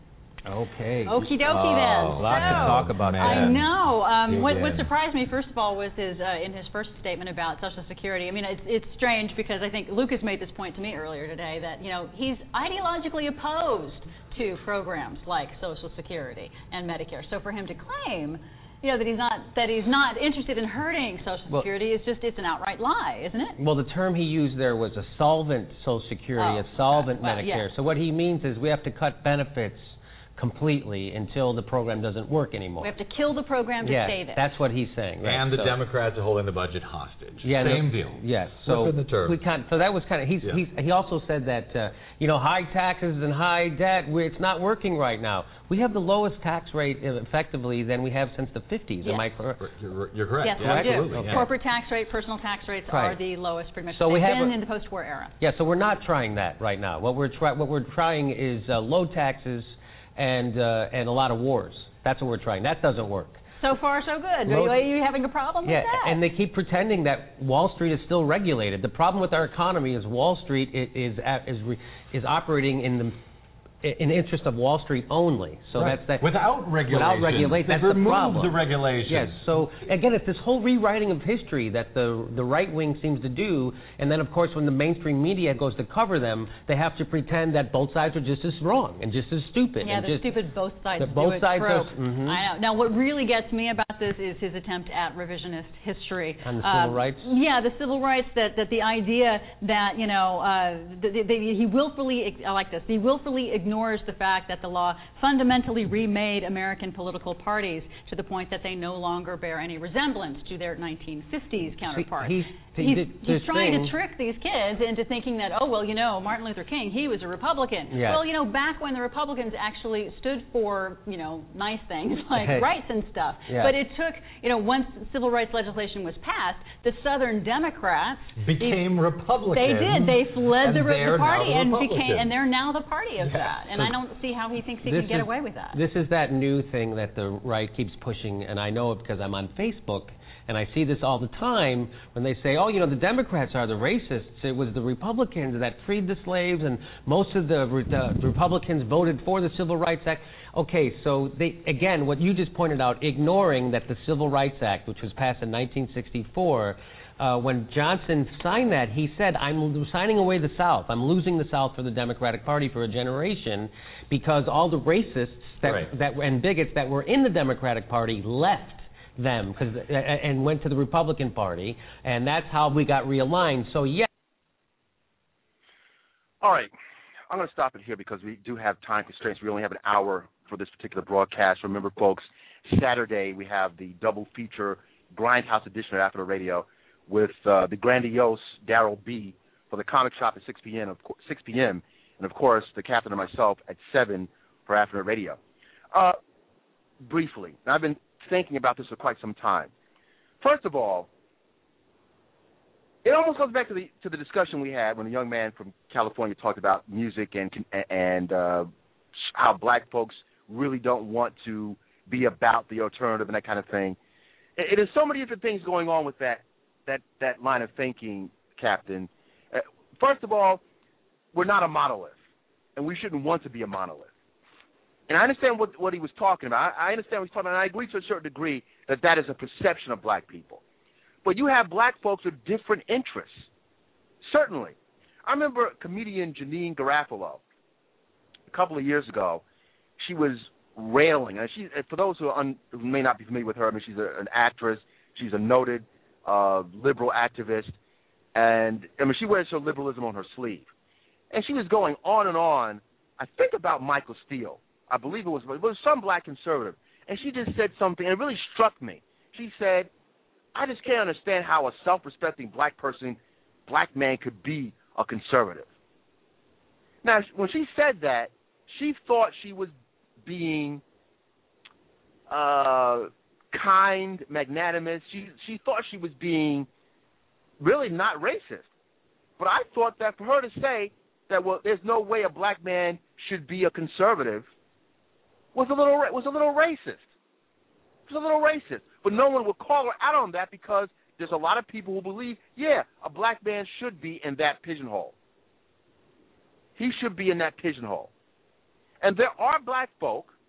Okay. Okie dokie oh, then. A lot so, to talk about, man. I know. Um, what, what in. surprised me, first of all, was his uh, in his first statement about Social Security. I mean, it's, it's strange because I think Lucas made this point to me earlier today that, you know, he's ideologically opposed to programs like Social Security and Medicare. So for him to claim, you know, that he's not that he's not interested in hurting Social well, Security is just it's an outright lie, isn't it? Well, the term he used there was a solvent Social Security, oh, a solvent well, Medicare. yeah. So what he means is we have to cut benefits completely until the program doesn't work anymore. We have to kill the program to yes, stay there. That's what he's saying. Right? And the so, Democrats are holding the budget hostage. Yeah, Same no, deal. Yes. So What's in the term? we kind so that was kind of he's, yeah. he's he also said that uh, you know high taxes and high debt we, it's not working right now. We have the lowest tax rate uh, effectively than we have since the fifties. Yes. Am I correct? You're, you're correct. Yes, yeah, we do. absolutely. Okay. Yeah. Corporate tax rate, personal tax rates right. are the lowest pretty much so they've we have been a, in the post-war era. Yeah, so we're not trying that right now. What we're try what we're trying is uh, low taxes and uh, and a lot of wars. That's what we're trying. That doesn't work. So far, so good. Most, are you having a problem yeah, with that? and they keep pretending that Wall Street is still regulated. The problem with our economy is Wall Street is is is, is operating in the in the interest of Wall Street only. So right. that's that. Without regulation. Without regulation. That's remove the problem. the regulations. Yes. So again, it's this whole rewriting of history that the the right wing seems to do, and then of course when the mainstream media goes to cover them, they have to pretend that both sides are just as wrong and just as stupid. Yeah, and the just, stupid both sides. The both do sides it are. trope. Mm-hmm. I know. Now, what really gets me about this is his attempt at revisionist history. On the um, civil rights. Yeah, the civil rights. That that the idea that you know uh, the, the, the, he willfully I like this. He willfully ignores the fact that the law fundamentally remade American political parties to the point that they no longer bear any resemblance to their nineteen fifties counterparts. He's, he he's, did he's trying thing. to trick these kids into thinking that, oh, well, you know, Martin Luther King, he was a Republican. Yes. Well, you know, back when the Republicans actually stood for, you know, nice things like Hey. rights and stuff. Yeah. But it took, you know, once civil rights legislation was passed, the Southern Democrats became they, Republicans. They did. They fled and the, the party the and Republicans. became, and they're now the party of Yeah. that. And So I don't see how he thinks he this can get is, away with that. This is that new thing that the right keeps pushing, and I know it because I'm on Facebook, and I see this all the time when they say, oh, you know, the Democrats are the racists. It was the Republicans that freed the slaves, and most of the, the Republicans voted for the Civil Rights Act. Okay, so they, again, what you just pointed out, ignoring that the Civil Rights Act, which was passed in nineteen sixty-four, Uh, when Johnson signed that, he said, I'm signing away the South. I'm losing the South for the Democratic Party for a generation because all the racists that, right. that and bigots that were in the Democratic Party left them cause, uh, and went to the Republican Party, and that's how we got realigned. So, yeah. All right. I'm going to stop it here because we do have time constraints. We only have an hour for this particular broadcast. Remember, folks, Saturday we have the double feature Grindhouse edition of After the Radio with uh, the grandiose Daryl B. for the comic shop at six p.m. Of co- six p.m. and, of course, the captain and myself at seven for After the Radio. Uh, briefly, and I've been thinking about this for quite some time. First of all, it almost goes back to the to the discussion we had when the young man from California talked about music and and uh, how black folks really don't want to be about the alternative and that kind of thing. It, it is so many different things going on with that that that line of thinking, Captain. Uh, first of all, we're not a monolith, and we shouldn't want to be a monolith. And I understand what what he was talking about. I, I understand what he's talking about, and I agree to a certain degree that that is a perception of black people. But you have black folks with different interests, certainly. I remember comedian Janine Garofalo a couple of years ago. She was railing, and she, for those who, un, who may not be familiar with her, I mean, she's a, an actress. She's a noted uh, liberal activist, and I mean, she wears her liberalism on her sleeve. And she was going on and on. I think about Michael Steele. I believe it was, it was some black conservative, and she just said something, and it really struck me. She said, I just can't understand how a self-respecting black person, black man, could be a conservative. Now, when she said that, she thought she was being uh, kind, magnanimous. She she thought she was being really not racist. But I thought that for her to say that, well, there's no way a black man should be a conservative was a little was a little racist. It was a little racist. But no one will call her out on that because there's a lot of people who believe, yeah, a black man should be in that pigeonhole. He should be in that pigeonhole. And there are black folk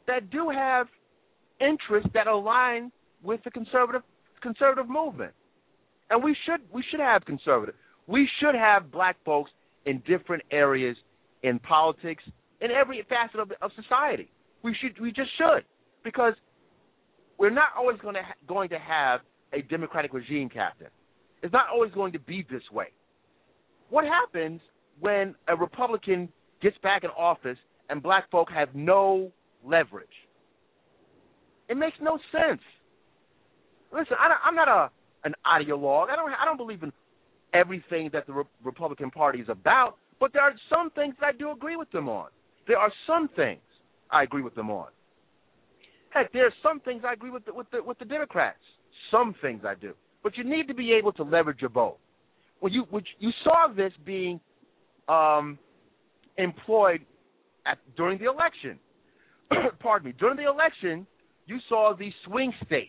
that do have interests that align with the conservative conservative movement. And we should we should have conservative. We should have black folks in different areas in politics, in every facet of, of society. We should we just should, because we're not always going to ha- going to have a Democratic regime, Captain. It's not always going to be this way. What happens when a Republican gets back in office and black folk have no leverage? It makes no sense. Listen, I don't, I'm not a an ideologue. I don't I don't believe in everything that the Re- Republican Party is about, but there are some things that I do agree with them on. There are some things I agree with them on. Heck, there are some things I agree with the, with the with the Democrats. Some things I do, but you need to be able to leverage your vote. When you which you saw this being um, employed at during the election. Pardon me. During the election, you saw these swing states.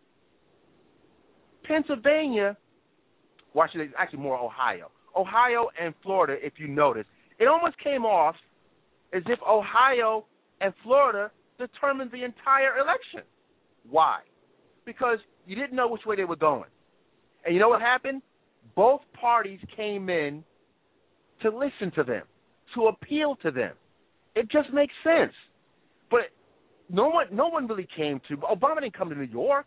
Pennsylvania, Washington, actually more Ohio. Ohio and Florida, if you notice, it almost came off as if Ohio and Florida determined the entire election. Why? Because you didn't know which way they were going. And you know what happened? Both parties came in to listen to them, to appeal to them. It just makes sense. But no one, no one really came to. Obama didn't come to New York.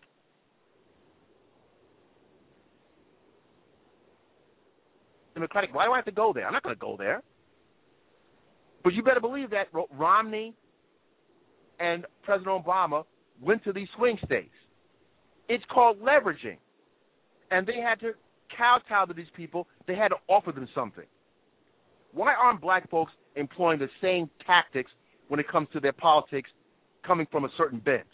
Democratic. Why do I have to go there? I'm not going to go there. But you better believe that Romney and President Obama went to these swing states. It's called leveraging. And they had to kowtow to these people. They had to offer them something. Why aren't black folks employing the same tactics when it comes to their politics coming from a certain bent?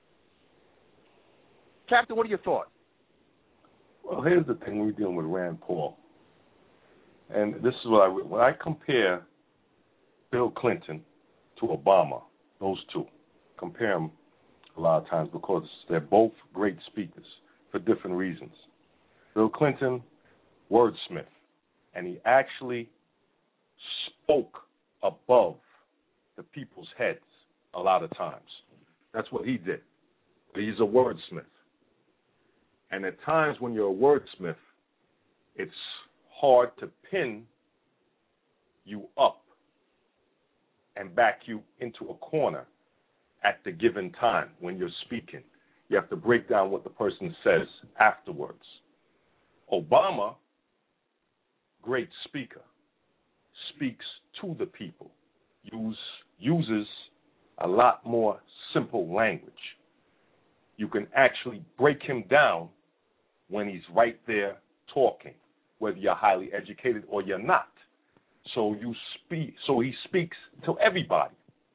Captain, what are your thoughts? Well, here's the thing. We're dealing with Rand Paul. And this is what I, when I compare Bill Clinton to Obama, those two, compare them a lot of times because they're both great speakers for different reasons. Bill Clinton, wordsmith, and he actually spoke above the people's heads a lot of times. That's what he did. He's a wordsmith. And at times when you're a wordsmith, it's hard to pin you up and back you into a corner at the given time when you're speaking. You have to break down what the person says afterwards. Obama, great speaker, speaks to the people, use, uses a lot more simple language. You can actually break him down when he's right there talking, whether you're highly educated or you're not. So you speak. So he speaks to everybody.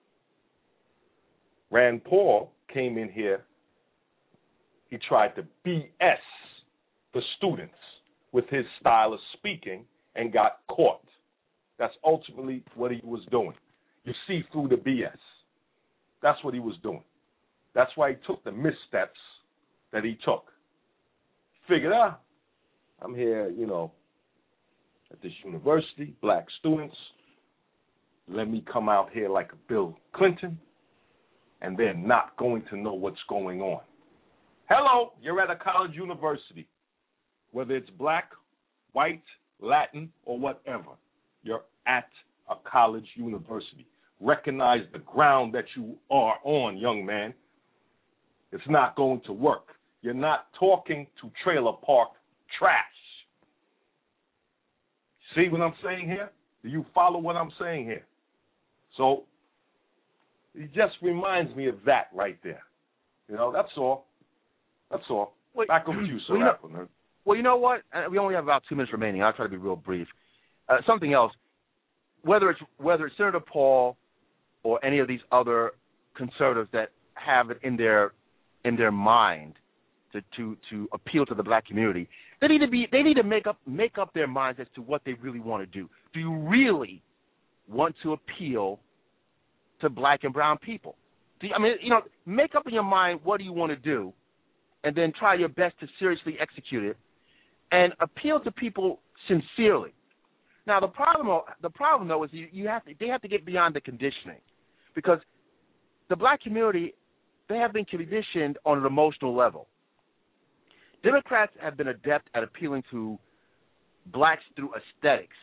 Rand Paul came in here. He tried to B S the students with his style of speaking and got caught. That's ultimately what he was doing. You see through the B S. That's what he was doing. That's why he took the missteps that he took. Figured out, I'm here, you know, at this university, black students. Let me come out here like a Bill Clinton, and they're not going to know what's going on. Hello, you're at a college university. Whether it's black, white, Latin, or whatever, you're at a college university. Recognize the ground that you are on, young man. It's not going to work. You're not talking to trailer park trash. See what I'm saying here? Do you follow what I'm saying here? So it just reminds me of that right there. You know, that's all. That's all. Wait, Back over to you, sir. Well, you know, well, you know what? Uh, we only have about two minutes remaining. I'll try to be real brief. Uh, something else. Whether it's whether it's Senator Paul or any of these other conservatives that have it in their in their mind to, to, to appeal to the black community, they need to be they need to make up make up their minds as to what they really want to do. Do you really want to appeal to black and brown people? Do you, I mean, you know, make up in your mind what do you want to do, and then try your best to seriously execute it, and appeal to people sincerely. Now, the problem, the problem though, is you, you have to they have to get beyond the conditioning, because the black community, they have been conditioned on an emotional level. Democrats have been adept at appealing to blacks through aesthetics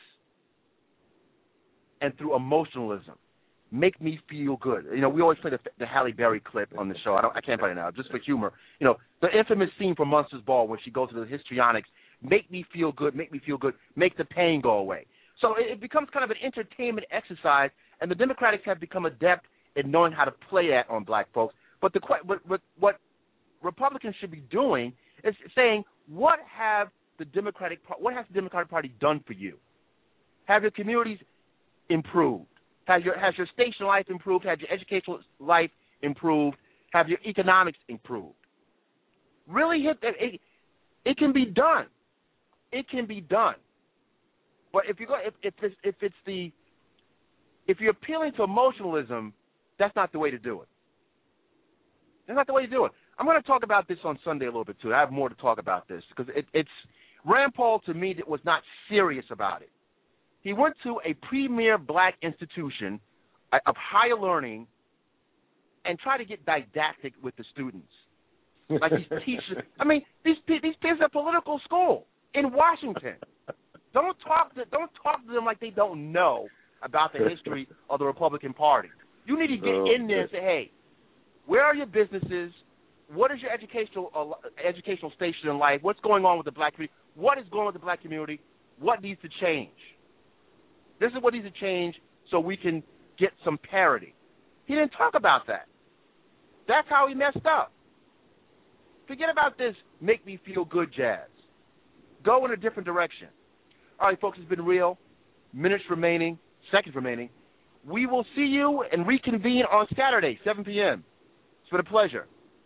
and through emotionalism. Make me feel good. You know, we always play the, the Halle Berry clip on the show. I, don't, I can't play it now, just for humor. You know, the infamous scene from Monsters Ball when she goes to the histrionics, make me feel good, make me feel good, make the pain go away. So it, it becomes kind of an entertainment exercise, and the Democrats have become adept at knowing how to play that on black folks. But the what, what, what Republicans should be doing is saying, what have the Democratic what has the Democratic Party done for you? Have your communities improved? Has your has your station life improved? Has your educational life improved? Have your economics improved? Really hit that. It, it can be done. It can be done. But if you go, if if it's, if it's the if you're appealing to emotionalism, that's not the way to do it. That's not the way to do it. I'm going to talk about this on Sunday a little bit too. I have more to talk about this because it, it's Rand Paul to me that was not serious about it. He went to a premier black institution of higher learning and tried to get didactic with the students. Like these teachers. I mean, these these kids are political school in Washington. Don't talk to don't talk to them like they don't know about the history of the Republican Party. You need to get oh, in there and say, hey, where are your businesses? What is your educational uh, educational station in life? What's going on with the black community? What is going on with the black community? What needs to change? This is what needs to change so we can get some parity. He didn't talk about that. That's how he messed up. Forget about this make me feel good jazz. Go in a different direction. All right, folks, it's been real. Minutes remaining, seconds remaining. We will see you and reconvene on Saturday, seven p.m. It's been a pleasure.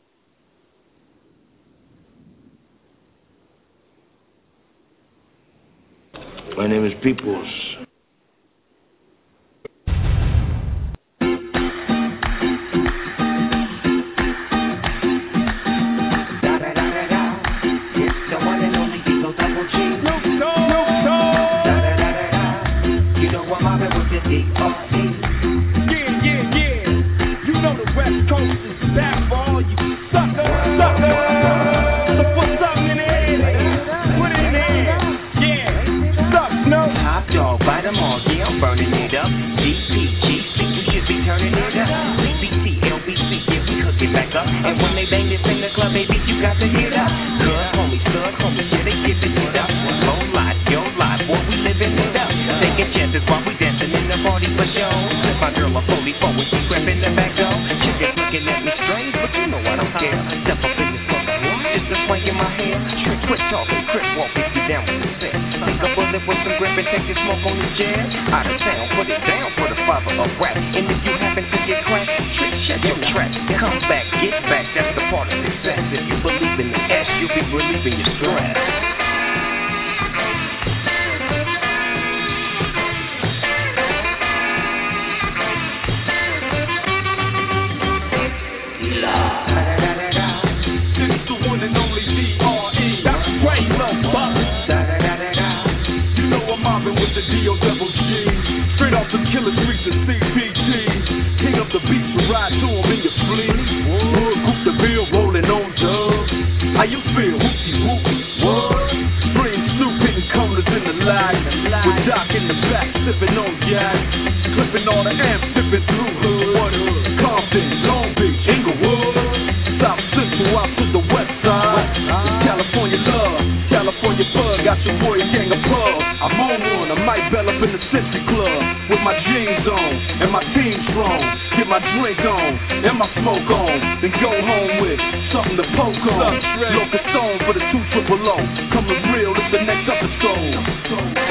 My name is Peoples. And when they bang this in the club, baby, you got to get up. Good homies, good homies, yeah, they giving it up. Low life, your life, boy, we living it up. Taking chances while we dancing in the party for show. My girl a fully forward, she grabbing the back door. Chickens looking at me strange, but you know I don't care. Step up in this club, it's the swing in my hair. Trick, quit talking, crip walk if you down with the set. Stick a bullet with some grip and take your smoke on the jazz. Out of town, put it down for the father of rap. And if you happen to get cracked, trick, check your track. Come back, get back, that's the part of success. If you believe in the S, you'll be relieving your stress. This the one and only D R E. That's right, love, Bob. You know I'm mobbing with the D O double G. Straight off the killer streets of C P T. King up the beach, you ride to him in your fleet. Wood, group the bill, rolling on dubs. How you feel? Whoopsie whoopsie, what? Spring Snoop hitting corners in the light. With Doc in the back, sipping on gas. Clipping all the amps, sipping through hood. Compton, Long Beach, Inglewood. South Central out to the west side. California love, California bug. Got your boy a gang of pub. I'm on one, I might bell up in the Century Club. With my jeans on, and my team strong. Get my drink on, and my smoke on. Then go home with something to poke on. Locust Stone for the two triple O. Coming real, it's the next episode.